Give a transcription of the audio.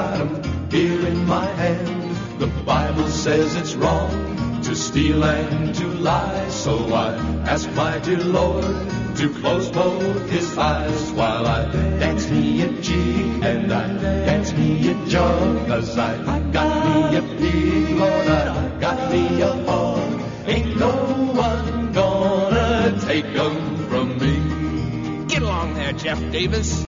got 'em here in my hand. The Bible says it's wrong to steal and to lie, so I ask my dear Lord to close both his eyes while I dance me a jig and I dance me a jug, 'cause I got me a pig, Lord, I got me a hog. Ain't no one gonna take 'em from me. Get along there, Jeff Davis.